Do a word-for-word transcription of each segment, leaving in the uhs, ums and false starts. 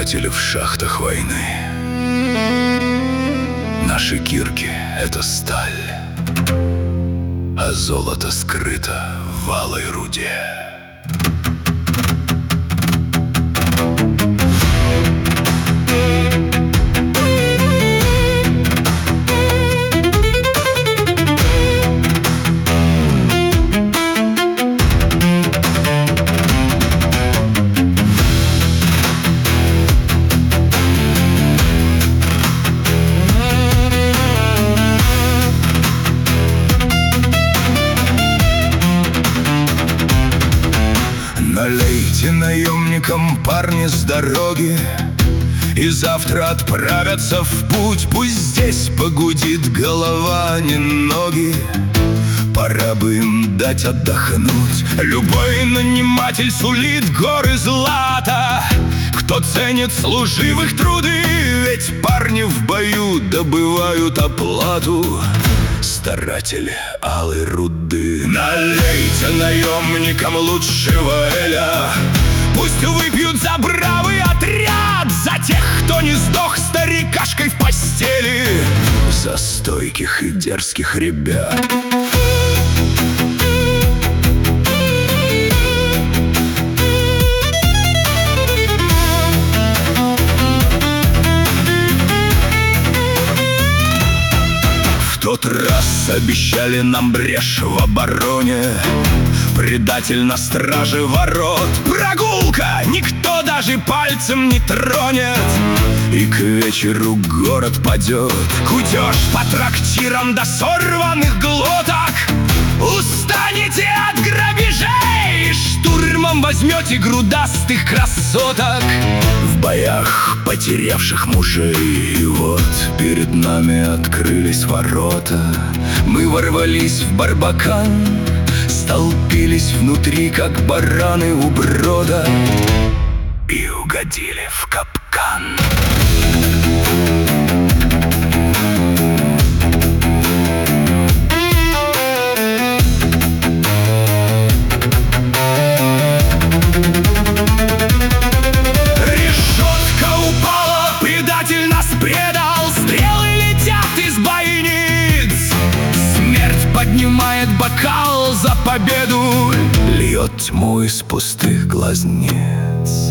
Старатели в шахтах войны. Наши кирки — это сталь, а золото скрыто в алой руде. Налейте наемникам, парни, с дороги, и завтра отправятся в путь. Пусть здесь погудит голова, а не ноги. Пора бы им дать отдохнуть. Любой наниматель сулит горы злата, кто ценит служивых труды, ведь парни в бою добывают оплату. Старатели алой руды. Налейте наемникам лучшего эля, пусть выпьют за бравый отряд, за тех, кто не сдох старикашкой в постели, за стойких и дерзких ребят. В тот раз обещали нам брешь в обороне, предатель на страже ворот. Прогулка, никто даже пальцем не тронет, и к вечеру город падет. Кутеж по трактирам до сорванных глоток. Устанете от грабежей, штурмом возьмете грудастых красоток. В боях потерявших мужей, и вот перед нами открылись ворота. Мы ворвались в Барбакан, столпились внутри, как бараны у брода, и угодили в капкан. Поднимает бокал за победу, льет тьму из пустых глазниц.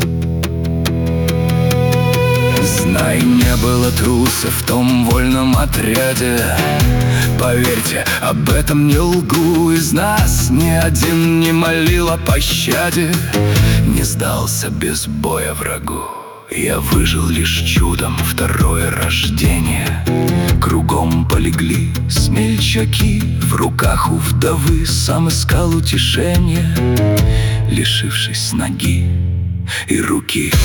Знай, не было труса в том вольном отряде. Поверьте, об этом не лгу. Из нас ни один не молил о пощаде, не сдался без боя врагу. Я выжил лишь чудом, второе рождение. Кругом полегли смельчаки, в руках у вдовы сам искал утешение, лишившись ноги и руки.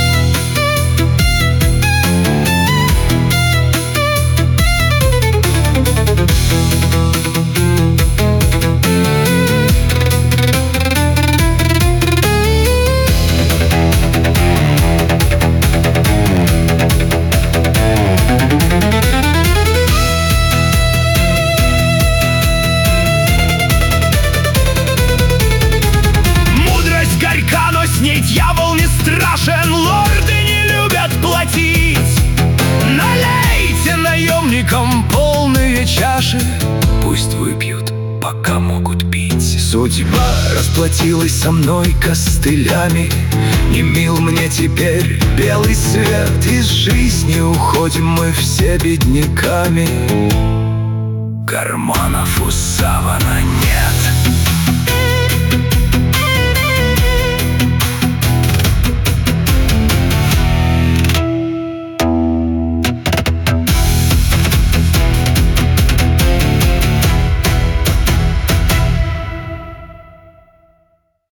Дьявол не страшен, лорды не любят платить. Налейте наемникам полные чаши, пусть выпьют, пока могут пить. Судьба расплатилась со мной костылями, не мил мне теперь белый свет. Из жизни уходим мы все бедняками, карманов у савана нет.